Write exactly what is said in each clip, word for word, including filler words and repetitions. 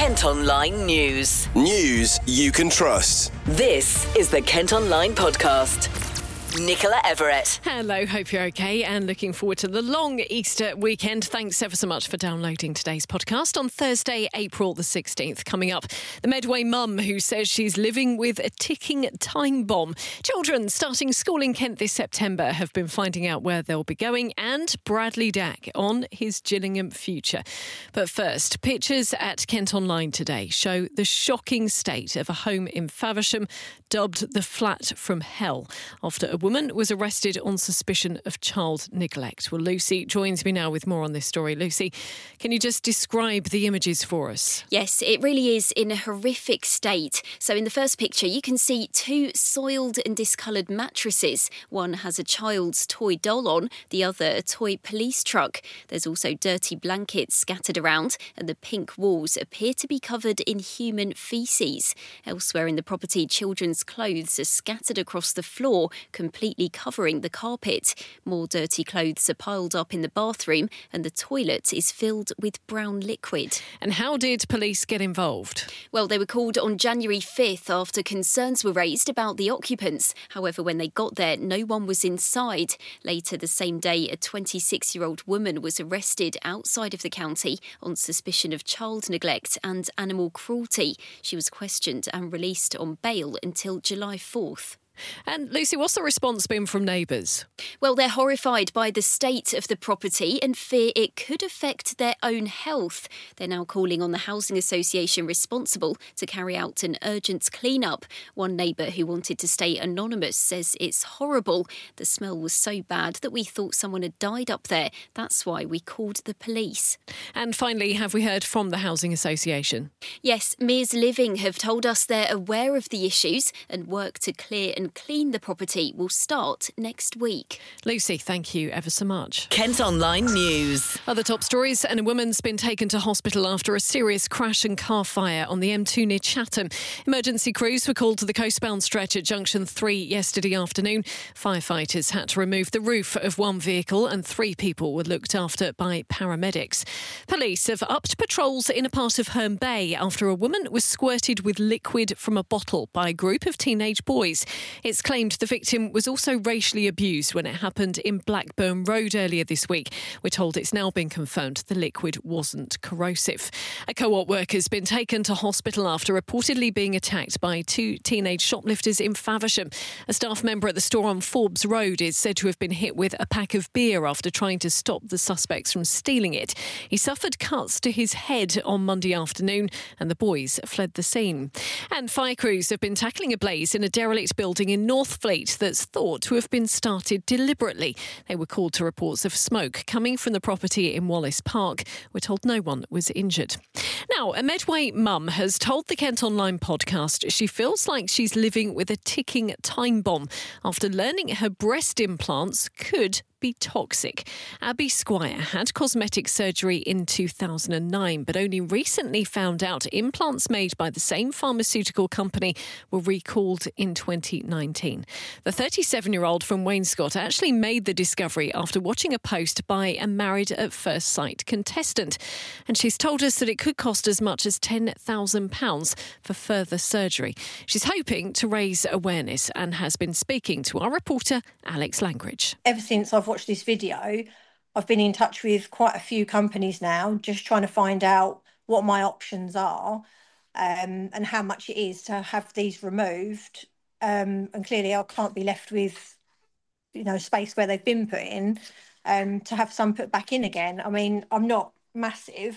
Kent Online News. News you can trust. This is the Kent Online Podcast. Nicola Everett. Hello, hope you're okay and looking forward to the long Easter weekend. Thanks ever so much for downloading today's podcast on Thursday, April the sixteenth. Coming up, the Medway mum who says she's living with a ticking time bomb. Children starting school in Kent this September have been finding out where they'll be going, and Bradley Dack on his Gillingham future. But first, pictures at Kent Online today show the shocking state of a home in Faversham, dubbed the flat from hell, after a woman was arrested on suspicion of child neglect. Well, Lucy joins me now with more on this story. Lucy, can you just describe the images for us? Yes, it really is in a horrific state. So in the first picture, you can see two soiled and discoloured mattresses. One has a child's toy doll on, the other a toy police truck. There's also dirty blankets scattered around, and the pink walls appear to be covered in human faeces. Elsewhere in the property, children's clothes are scattered across the floor, completely covering the carpet. More dirty clothes are piled up in the bathroom, and the toilet is filled with brown liquid. And how did police get involved? Well, they were called on January fifth after concerns were raised about the occupants. However, when they got there, no one was inside. Later the same day, a twenty-six-year-old woman was arrested outside of the county on suspicion of child neglect and animal cruelty. She was questioned and released on bail until July fourth. And Lucy, what's the response been from neighbours? Well, they're horrified by the state of the property and fear it could affect their own health. They're now calling on the housing association responsible to carry out an urgent clean-up. One neighbour who wanted to stay anonymous says it's horrible. The smell was so bad that we thought someone had died up there. That's why we called the police. And finally, have we heard from the housing association? Yes, Mears Living have told us they're aware of the issues, and work to clear and clean the property will start next week. Lucy, thank you ever so much. Kent Online News. Other top stories, and a woman's been taken to hospital after a serious crash and car fire on the M two near Chatham. Emergency crews were called to the coastbound stretch at Junction three yesterday afternoon. Firefighters had to remove the roof of one vehicle, and three people were looked after by paramedics. Police have upped patrols in a part of Herne Bay after a woman was squirted with liquid from a bottle by a group of teenage boys. It's claimed the victim was also racially abused when it happened in Blackburn Road earlier this week. We're told it's now been confirmed the liquid wasn't corrosive. A co-op worker's been taken to hospital after reportedly being attacked by two teenage shoplifters in Faversham. A staff member at the store on Forbes Road is said to have been hit with a pack of beer after trying to stop the suspects from stealing it. He suffered cuts to his head on Monday afternoon, and the boys fled the scene. And fire crews have been tackling a blaze in a derelict building in Northfleet that's thought to have been started deliberately. They were called to reports of smoke coming from the property in Wallace Park. We're told no one was injured. Now, a Medway mum has told the Kent Online podcast she feels like she's living with a ticking time bomb after learning her breast implants could be toxic. Abby Squire had cosmetic surgery in two thousand nine, but only recently found out implants made by the same pharmaceutical company were recalled in twenty nineteen. The thirty-seven-year-old from Wainscott actually made the discovery after watching a post by a Married at First Sight contestant. And she's told us that it could cost as much as ten thousand pounds for further surgery. She's hoping to raise awareness and has been speaking to our reporter, Alex Langridge. Ever since I've watched this video, I've been in touch with quite a few companies now, just trying to find out what my options are um, and how much it is to have these removed. Um, and clearly I can't be left with, you know, space where they've been put in, um, to have some put back in again. I mean, I'm not massive.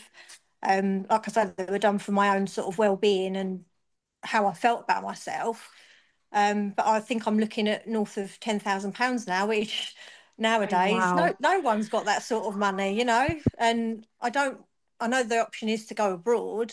Um, like I said, they were done for my own sort of well-being and how I felt about myself. Um, but I think I'm looking at north of ten thousand pounds now, which nowadays, Wow. no no one's got that sort of money, you know. And I don't, I know the option is to go abroad.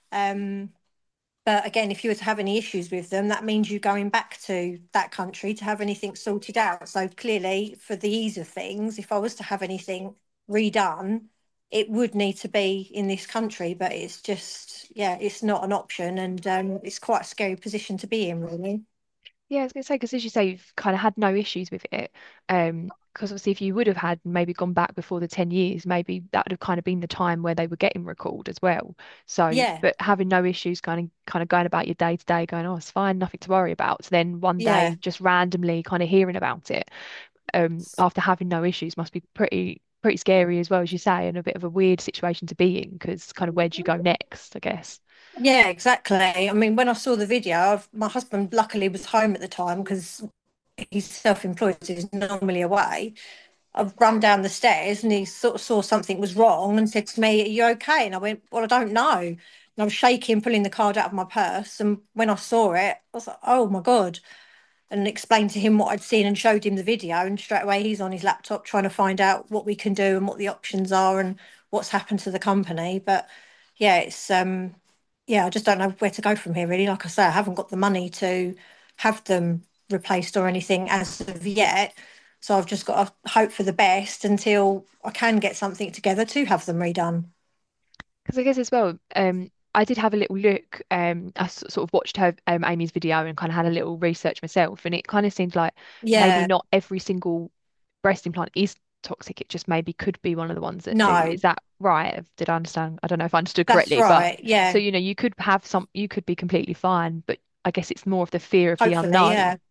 Um, but again, if you were to have any issues with them, that means you going back to that country to have anything sorted out. So clearly, for the ease of things, if I was to have anything redone, it would need to be in this country, but it's just, yeah, it's not an option, and um, it's quite a scary position to be in, really. Yeah, I was going to say, because as you say, you've kind of had no issues with it. Um, because obviously, if you would have had maybe gone back before the ten years, maybe that would have kind of been the time where they were getting recalled as well. So, Yeah, but having no issues, kind of kind of going about your day to day, going, oh, it's fine, nothing to worry about. So then one yeah. day, just randomly kind of hearing about it, um, after having no issues, must be pretty pretty scary as well, as you say, and a bit of a weird situation to be in, because kind of where do you go next, I guess. Yeah, exactly. I mean, when I saw the video, I've, my husband luckily was home at the time because he's self-employed, so he's normally away. I've run down the stairs and he sort of saw something was wrong and said to me, "Are you okay?" And I went, "Well, I don't know." And I was shaking, pulling the card out of my purse. And when I saw it, I was like, "Oh my God." And explained to him what I'd seen and showed him the video. And straight away, he's on his laptop trying to find out what we can do and what the options are and what's happened to the company. But yeah, it's um, yeah, I just don't know where to go from here, really. Like I say, I haven't got the money to have them replaced or anything as of yet. So I've just got to hope for the best until I can get something together to have them redone. Because I guess as well, um, I did have a little look. Um, I s- sort of watched her, um, Amy's video and kind of had a little research myself, and it kind of seems like maybe Yeah, not every single breast implant is toxic. It just maybe could be one of the ones that do. no, Is that right? Did I understand? I don't know if I understood that's correctly, but right. so Yeah, you know, you could have some, you could be completely fine, but I guess it's more of the fear of the hopefully, unknown. yeah.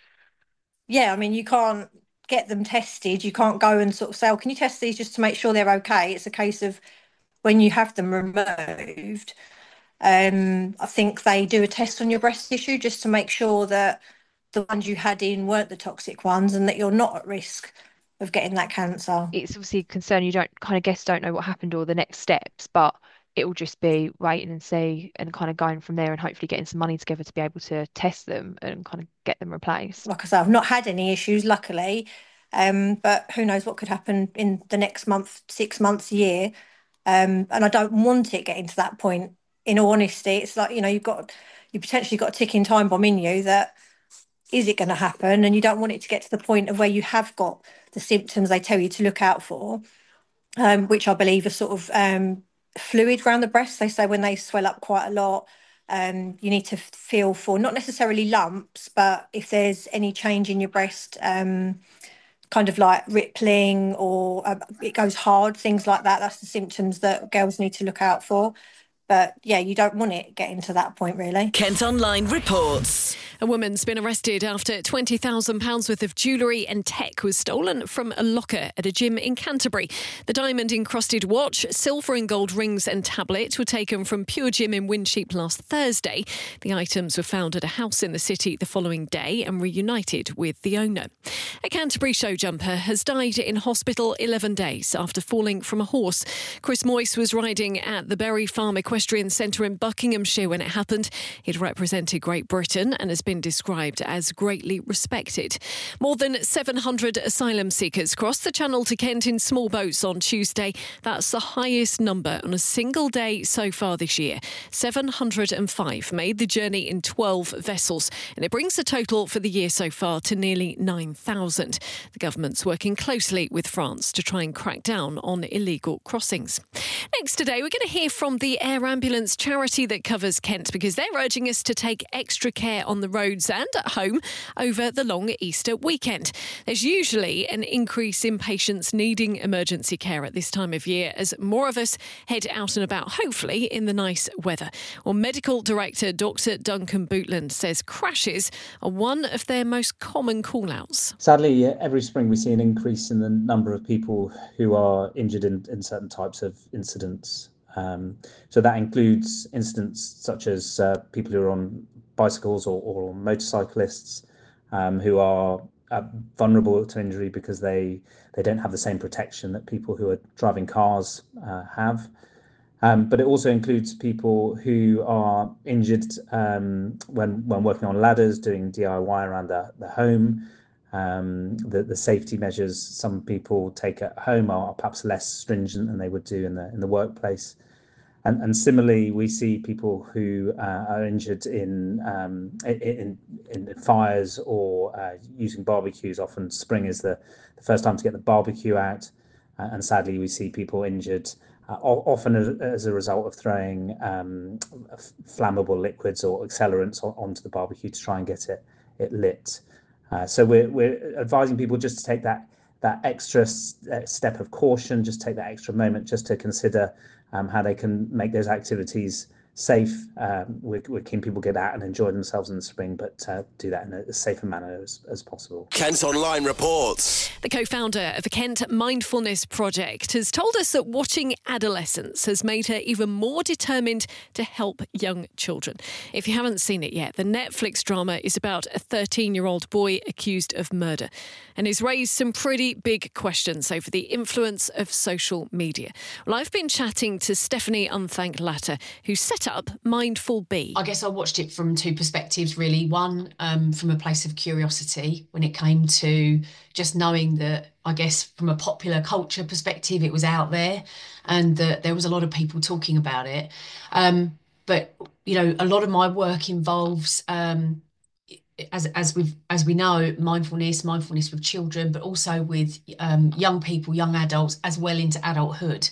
Yeah, I mean, you can't get them tested. You can't go and sort of say, "Oh, can you test these just to make sure they're okay?" It's a case of when you have them removed, um, I think they do a test on your breast tissue just to make sure that the ones you had in weren't the toxic ones and that you're not at risk of getting that cancer. It's obviously a concern. You don't kind of guess, don't know what happened or the next steps, but it will just be waiting and see and kind of going from there and hopefully getting some money together to be able to test them and kind of get them replaced. Like I say, I've not had any issues, luckily, um, but who knows what could happen in the next month, six months, year. Um, and I don't want it getting to that point. In all honesty, it's like, you know, you've got you potentially got a ticking time bomb in you that is it going to happen, and you don't want it to get to the point of where you have got the symptoms they tell you to look out for, um, which I believe are sort of um, fluid around the breast. They say when they swell up quite a lot, um, you need to feel for not necessarily lumps, but if there's any change in your breast, um, kind of like rippling or uh, it goes hard, things like that. That's the symptoms that girls need to look out for. But yeah, you don't want it getting to that point, really. Kent Online reports. A woman's been arrested after twenty thousand pounds worth of jewellery and tech was stolen from a locker at a gym in Canterbury. The diamond-encrusted watch, silver and gold rings and tablet were taken from Pure Gym in Windsheep last Thursday. The items were found at a house in the city the following day and reunited with the owner. A Canterbury show jumper has died in hospital eleven days after falling from a horse. Chris Moyse was riding at the Berry Farm Equestrian Centre in Buckinghamshire when it happened. He'd represented Great Britain and has been described as greatly respected. More than seven hundred asylum seekers crossed the Channel to Kent in small boats on Tuesday. That's the highest number on a single day so far this year. seven hundred five made the journey in twelve vessels, and it brings the total for the year so far to nearly nine thousand. The government's working closely with France to try and crack down on illegal crossings. Next today, we're going to hear from the Air Ambulance charity that covers Kent, because they're urging us to take extra care on the roads and at home over the long Easter weekend. There's usually an increase in patients needing emergency care at this time of year as more of us head out and about, hopefully in the nice weather. Well, Medical Director Doctor Duncan Bootland says crashes are one of their most common call-outs. Sadly, every spring we see an increase in the number of people who are injured in, in certain types of incidents. Um, so that includes incidents such as uh, people who are on bicycles or, or motorcyclists um, who are uh, vulnerable to injury because they, they don't have the same protection that people who are driving cars uh, have. Um, but it also includes people who are injured um, when, when working on ladders, doing D I Y around the, the home. Um, the, the safety measures some people take at home are perhaps less stringent than they would do in the in the workplace. And, and similarly, we see people who uh, are injured in, um, in in fires or uh, using barbecues. Often spring is the, the first time to get the barbecue out. Uh, and sadly, we see people injured uh, often as, as a result of throwing um, flammable liquids or accelerants on, onto the barbecue to try and get it it lit. Uh, so we're we're advising people just to take that that extra s- uh, step of caution, just take that extra moment, just to consider um, how they can make those activities safe. Um, we're, we're keen people get out and enjoy themselves in the spring, but uh, do that in a, a safer manner as, as possible. Kent Online reports. The co-founder of the Kent Mindfulness Project has told us that watching adolescence has made her even more determined to help young children. If you haven't seen it yet, the Netflix drama is about a thirteen-year-old boy accused of murder and has raised some pretty big questions over the influence of social media. Well, I've been chatting to Stephanie Unthank-Latter, who set up Mindful Bee. I guess I watched it from two perspectives, really. One, um, from a place of curiosity when it came to just knowing that, I guess, from a popular culture perspective, it was out there and that there was a lot of people talking about it. Um, but, you know, a lot of my work involves, um, as as we as we know, mindfulness, mindfulness with children, but also with um, young people, young adults, as well into adulthood.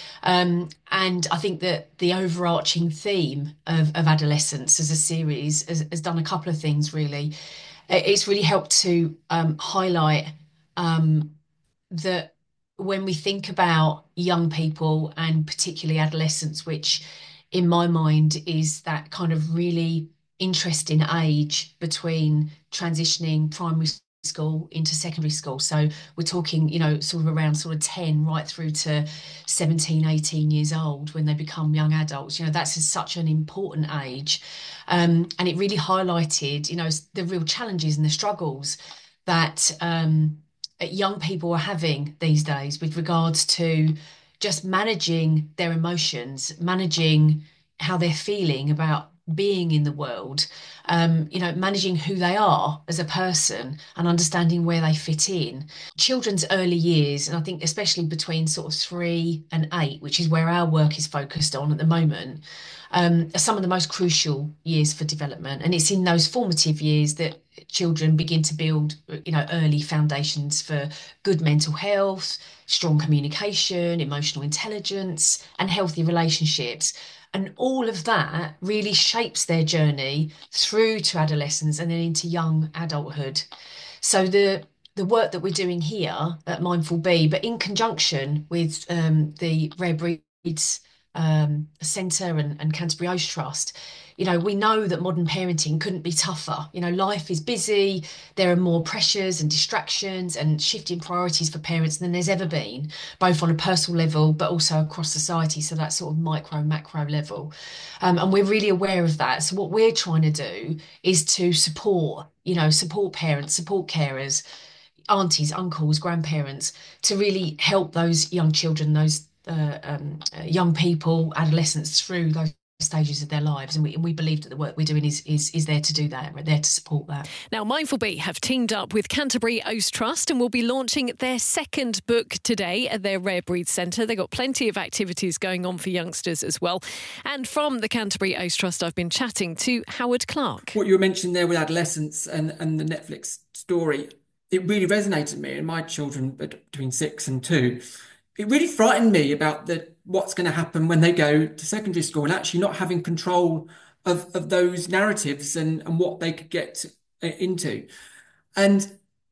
Um, and I think that the overarching theme of, of adolescence as a series has, has done a couple of things, really. It's really helped to um, highlight um, that when we think about young people and particularly adolescents, which in my mind is that kind of really interesting age between transitioning primary school into secondary school. So we're talking, you know, sort of around sort of ten right through to seventeen, eighteen years old when they become young adults. You know, that's such an important age. Um, and it really highlighted, you know, the real challenges and the struggles that um, young people are having these days with regards to just managing their emotions, managing how they're feeling about being in the world, um, you know, managing who they are as a person and understanding where they fit in. Children's early years, and I think especially between sort of three and eight, which is where our work is focused on at the moment, um, are some of the most crucial years for development. And it's in those formative years that children begin to build, you know, early foundations for good mental health, strong communication, emotional intelligence, and healthy relationships. And all of that really shapes their journey through to adolescence and then into young adulthood. So the the work that we're doing here at Mindful Bee, but in conjunction with um, the Rare Breeds um, Centre and, and Canterbury Oaks Trust, you know, we know that modern parenting couldn't be tougher. You know, life is busy, there are more pressures and distractions and shifting priorities for parents than there's ever been, both on a personal level, but also across society. So that sort of micro, macro level. Um, and we're really aware of that. So what we're trying to do is to support, you know, support parents, support carers, aunties, uncles, grandparents, to really help those young children, those uh, um, uh, young people, adolescents through those stages of their lives, and we, and we believe that the work we're doing is, is is there to do that. We're there to support that. Now, Mindful Bee have teamed up with Canterbury Oaks Trust and will be launching their second book today at their Rare Breeds Centre. They've got plenty of activities going on for youngsters as well. And from the Canterbury Oaks Trust, I've been chatting to Howard Clark. What you were mentioning there with adolescence and, and the Netflix story, it really resonated with me. And my children between six and two, it really frightened me about the what's going to happen when they go to secondary school and actually not having control of, of those narratives and, and what they could get into. And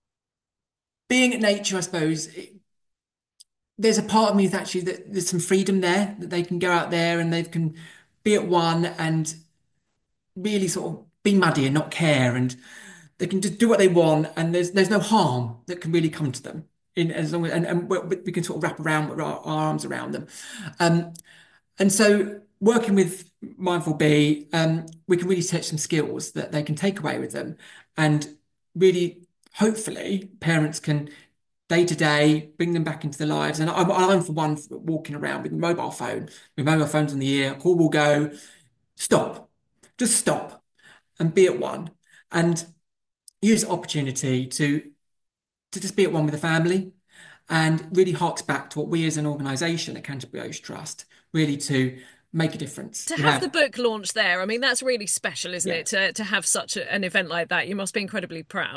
being at nature, I suppose, it, there's a part of me that actually that there's some freedom there, that they can go out there and they can be at one and really sort of be muddy and not care, and they can just do what they want, and there's there's no harm that can really come to them. In as long as and, and we can sort of wrap around with our, our arms around them, um, and so working with Mindful Bee, um, we can really teach some skills that they can take away with them, and really, hopefully, parents can day to day bring them back into their lives. And I'm, I'm for one for walking around with a mobile phone, with mobile phones in the ear. A call will go, stop, just stop, and be at one, and use the opportunity to. to just be at one with the family, and really harks back to what we as an organisation at Canterbury Oaks Trust really to make a difference. To have, have the book launched there, I mean, that's really special, isn't yeah. it? To, to have such a, an event like that, you must be incredibly proud.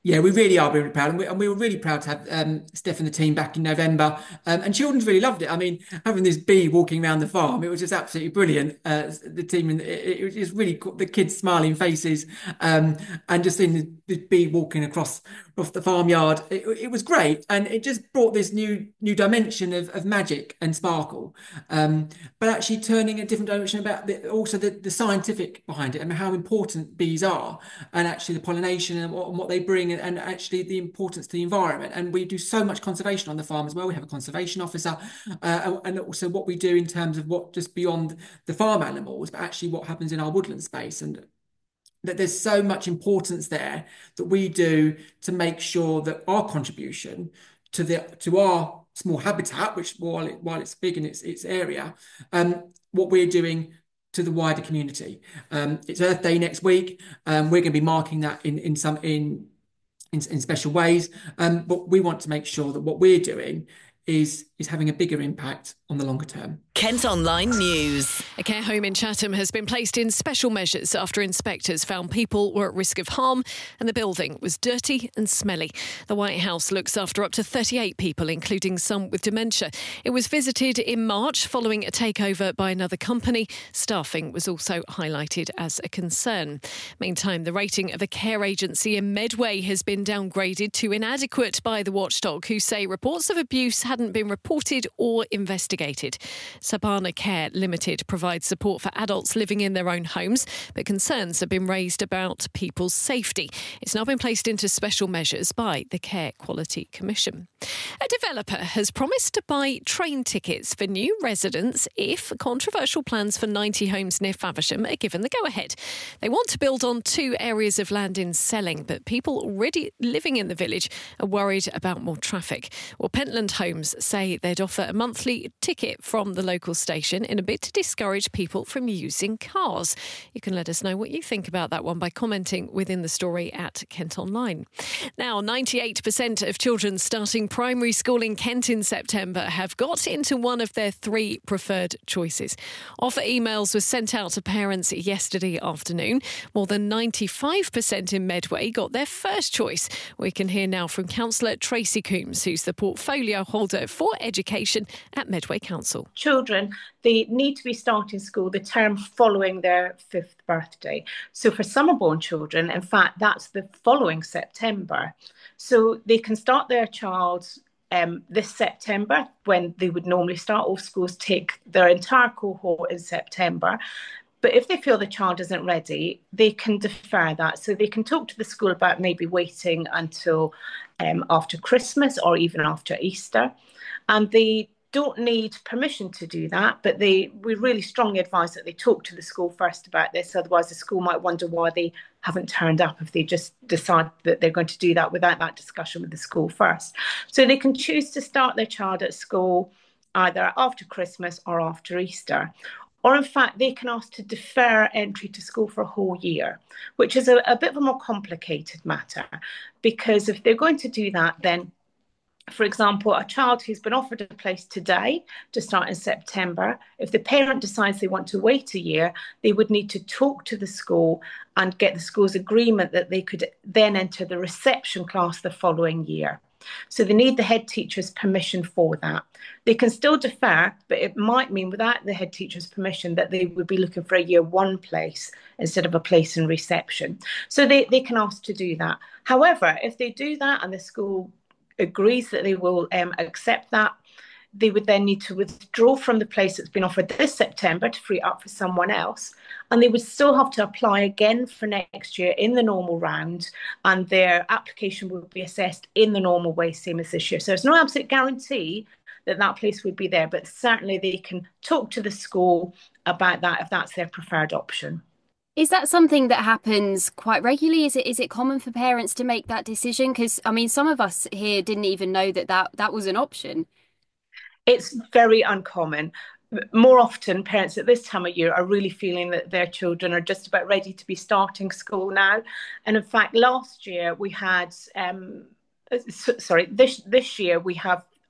Yeah, we really are really proud, and we, and we were really proud to have um, Steph and the team back in November. Um, and children's really loved it. I mean, having this bee walking around the farm, it was just absolutely brilliant. Uh, the team, and it, it was just really cool, the kids' smiling faces, um, and just seeing the, the bee walking across across the farmyard. It, it was great, and it just brought this new new dimension of, of magic and sparkle. Um, but actually turning a different direction about the, also the, the scientific behind it and how important bees are, and actually the pollination and what, and what they bring. And actually the importance to the environment. And we do so much conservation on the farm as well. We have a conservation officer, uh, and also what we do in terms of what just beyond the farm animals, but actually what happens in our woodland space. And that there's so much importance there that we do to make sure that our contribution to the to our small habitat, which while it, while it's big in its its area, um, what we're doing to the wider community. Um, it's Earth Day next week. Um, we're going to be marking that in in some in In, in special ways, um, but we want to make sure that what we're doing is is having a bigger impact on the longer term. Kent Online News. A care home in Chatham has been placed in special measures after inspectors found people were at risk of harm and the building was dirty and smelly. The White House looks after up to thirty-eight people, including some with dementia. It was visited in March following a takeover by another company. Staffing was also highlighted as a concern. Meantime, the rating of a care agency in Medway has been downgraded to inadequate by the watchdog, who say reports of abuse hadn't been reported or investigated. Sabana Care Limited provides support for adults living in their own homes, but concerns have been raised about people's safety. It's now been placed into special measures by the Care Quality Commission. A developer has promised to buy train tickets for new residents if controversial plans for ninety homes near Faversham are given the go-ahead. They want to build on two areas of land in Selling, but people already living in the village are worried about more traffic. Well, Pentland Homes say they'd offer a monthly ticket from the local station in a bid to discourage people from using cars. You can let us know what you think about that one by commenting within the story at Kent Online. Now, ninety-eight percent of children starting primary school in Kent in September have got into one of their three preferred choices. Offer emails were sent out to parents yesterday afternoon. More than ninety-five percent in Medway got their first choice. We can hear now from Councillor Tracy Coombs, who's the portfolio holder for education at Medway Council. Children, they need to be starting school the term following their fifth birthday. So for summer-born children, in fact, that's the following September. So they can start their child um, this September, when they would normally start off schools, take their entire cohort in September. But if they feel the child isn't ready, they can defer that. So they can talk to the school about maybe waiting until um, after Christmas or even after Easter. And they don't need permission to do that, but they we really strongly advise that they talk to the school first about this. Otherwise, the school might wonder why they haven't turned up if they just decide that they're going to do that without that discussion with the school first. So they can choose to start their child at school either after Christmas or after Easter. Or in fact, they can ask to defer entry to school for a whole year, which is a, a bit of a more complicated matter, because if they're going to do that, then for example, a child who's been offered a place today to start in September, if the parent decides they want to wait a year, they would need to talk to the school and get the school's agreement that they could then enter the reception class the following year. So they need the head teacher's permission for that. They can still defer, but it might mean without the head teacher's permission that they would be looking for a year one place instead of a place in reception. So they, they can ask to do that. However, if they do that and the school agrees that they will um, accept that, they would then need to withdraw from the place that's been offered this September to free it up for someone else. And they would still have to apply again for next year in the normal round, and their application would be assessed in the normal way, same as this year. So there's no absolute guarantee that that place would be there, but certainly they can talk to the school about that if that's their preferred option. Is that something that happens quite regularly? Is it is it common for parents to make that decision? Because, I mean, some of us here didn't even know that that, that was an option. It's very uncommon. More often, parents at this time of year are really feeling that their children are just about ready to be starting school now. And in fact, last year we had, um, sorry, this this year we have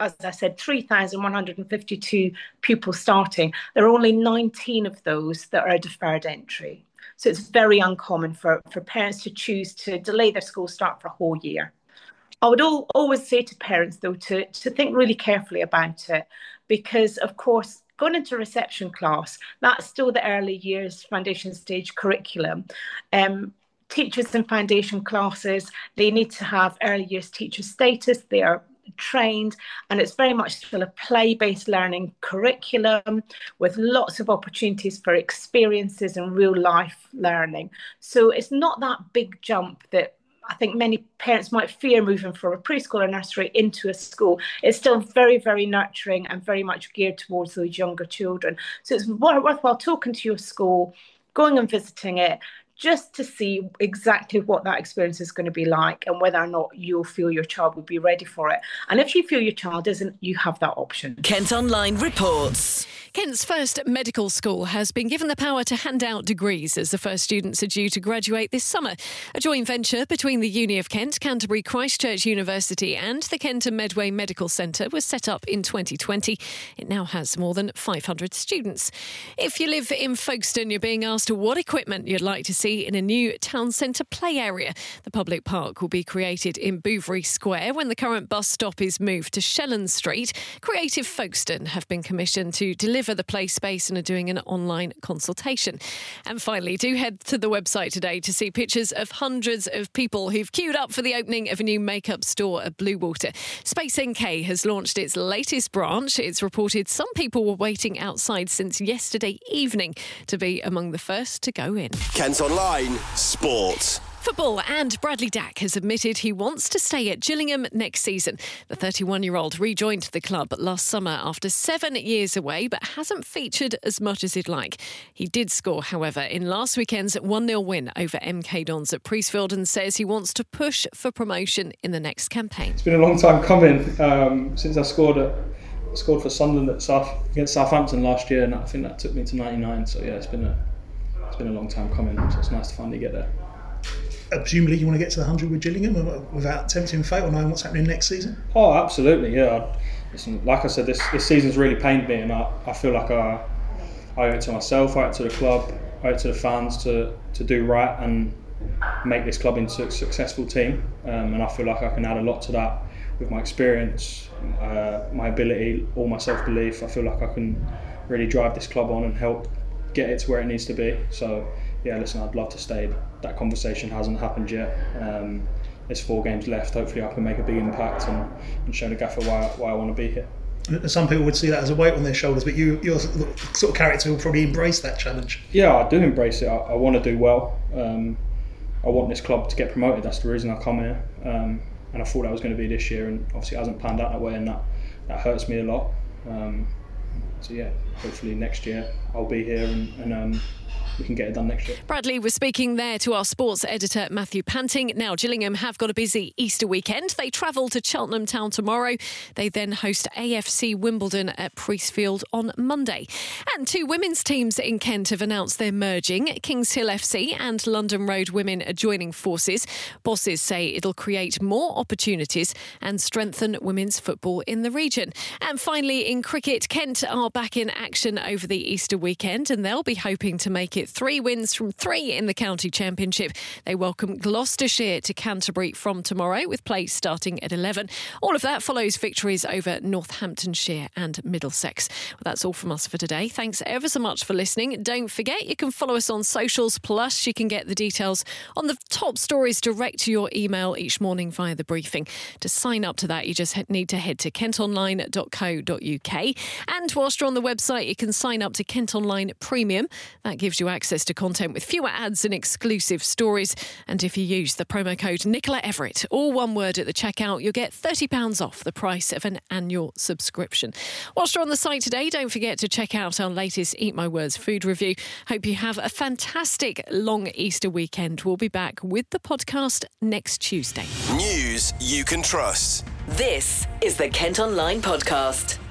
as I said, three thousand one hundred fifty-two pupils starting, there are only nineteen of those that are deferred entry. So it's very uncommon for, for parents to choose to delay their school start for a whole year. I would all, always say to parents, though, to, to think really carefully about it, because, of course, going into reception class, that's still the early years foundation stage curriculum. Um, teachers in foundation classes, they need to have early years teacher status. They are trained, and it's very much still a play-based learning curriculum with lots of opportunities for experiences and real life learning. So it's not that big jump that I think many parents might fear moving from a preschool or nursery into a school. It's still very, very nurturing and very much geared towards those younger children. So it's worthwhile talking to your school, going and visiting it, just to see exactly what that experience is going to be like and whether or not you'll feel your child will be ready for it. And if you feel your child isn't, you have that option. Kent Online reports. Kent's first medical school has been given the power to hand out degrees as the first students are due to graduate this summer. A joint venture between the Uni of Kent, Canterbury Christ Church University and the Kent and Medway Medical Centre was set up in twenty twenty. It now has more than five hundred students. If you live in Folkestone, you're being asked what equipment you'd like to see in a new town centre play area. The public park will be created in Bouverie Square when the current bus stop is moved to Shelland Street. Creative Folkestone have been commissioned to deliver the play space and are doing an online consultation. And finally, do head to the website today to see pictures of hundreds of people who've queued up for the opening of a new makeup store at Bluewater. Space N K has launched its latest branch. It's reported some people were waiting outside since yesterday evening to be among the first to go in. Kent Online Sport. Football, and Bradley Dack has admitted he wants to stay at Gillingham next season. The thirty-one-year-old rejoined the club last summer after seven years away, but hasn't featured as much as he'd like. He did score, however, in last weekend's one nil win over M K Dons at Priestfield and says he wants to push for promotion in the next campaign. It's been a long time coming um, since I scored at, scored for Sunderland at South, against Southampton last year, and I think that took me to ninety-nine. So yeah, it's been a it's been a long time coming. So it's nice to finally get there. Uh, presumably you want to get to the one hundred with Gillingham without tempting fate or knowing what's happening next season? Oh, absolutely, yeah. Listen, like I said, this, this season's really pained me, and I, I feel like I, I owe it to myself, I owe it to the club, I owe it to the fans to, to do right and make this club into a successful team. Um, and I feel like I can add a lot to that with my experience, uh, my ability, all my self-belief. I feel like I can really drive this club on and help get it to where it needs to be. So yeah, listen, I'd love to stay. That conversation hasn't happened yet. Um, there's four games left. Hopefully I can make a big impact and, and show the gaffer why, why I want to be here. Some people would see that as a weight on their shoulders, but you, your sort of character will probably embrace that challenge. Yeah, I do embrace it. I, I want to do well. Um, I want this club to get promoted. That's the reason I come here. Um, and I thought that was going to be this year, and obviously it hasn't panned out that way, and that, that hurts me a lot. Um, so yeah, hopefully next year I'll be here and, and um, we can get it done next year. Bradley was speaking there to our sports editor Matthew Panting. Now Gillingham have got a busy Easter weekend. They travel to Cheltenham Town tomorrow. They then host A F C Wimbledon at Priestfield on Monday. And two women's teams in Kent have announced they're merging. Kings Hill F C and London Road Women are joining forces. Bosses say it'll create more opportunities and strengthen women's football in the region. And finally, in cricket, Kent are back in action over the Easter weekend, and they'll be hoping to make it three wins from three in the county championship. They welcome Gloucestershire to Canterbury from tomorrow, with play starting at eleven. All of that follows victories over Northamptonshire and Middlesex. Well, that's all from us for today. Thanks ever so much for listening. Don't forget, you can follow us on socials, plus you can get the details on the top stories direct to your email each morning via the briefing. To sign up to that, you just need to head to kent online dot co dot uk. And whilst you're on the website, you can sign up to Kent Online Premium. That gives you access to content with fewer ads and exclusive stories. And if you use the promo code Nicola Everett, all one word at the checkout, you'll get thirty pounds off the price of an annual subscription. Whilst you're on the site today, don't forget to check out our latest Eat My Words food review. Hope you have a fantastic long Easter weekend. We'll be back with the podcast next Tuesday. News you can trust. This is the Kent Online Podcast.